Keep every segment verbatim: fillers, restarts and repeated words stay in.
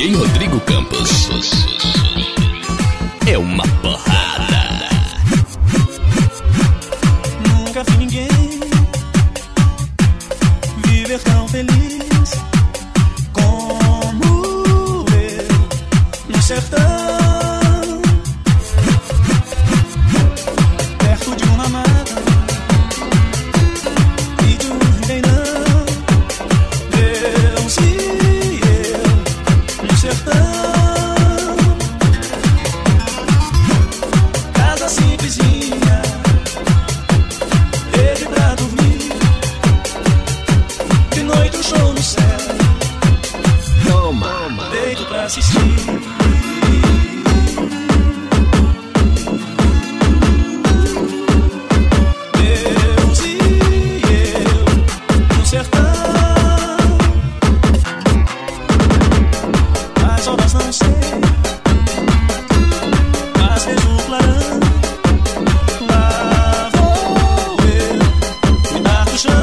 J Rodrigo Campos. É uma porrada. Nunca vi ninguém viver tão feliz como eu no sertão, perto de uma mata e de um ribeirão. Deus e eu no sertão, casa simplesinha, rede pra dormir, de noite um show no céu, Toma, deito pra assistir. Deus e eu no sertão, as horas não sei, mas vejo o clarão. Lá vou eu cuidar do chão,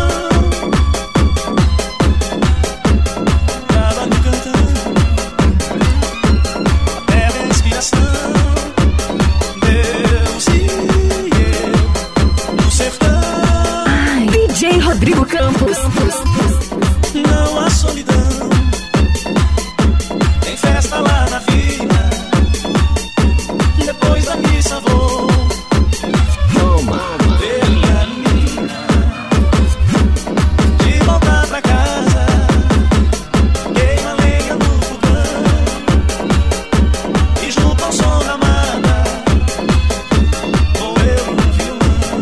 pra dormir cantando, a terra é a inspiração. Deus e eu no sertão, D J Rodrigo Campos. não há solidão, tem festa lá na vila, depois da missa vou toma, ver minha menina, de voltar pra casa, queima lenha no fogão, e junto ao som da amada, vou eu no violão.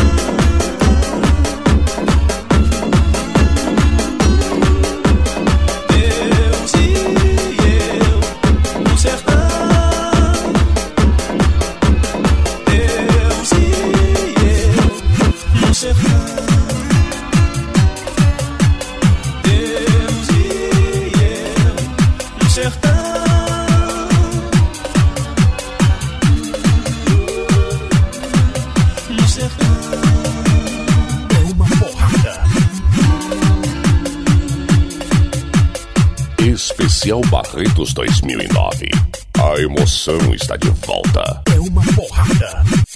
Deus e eu no sertão, Deus e eu no sertão, Deus e eu no sertão, no sertão. É uma porrada. Especial Barretos dois mil e nove. A emoção está de volta. É uma porrada.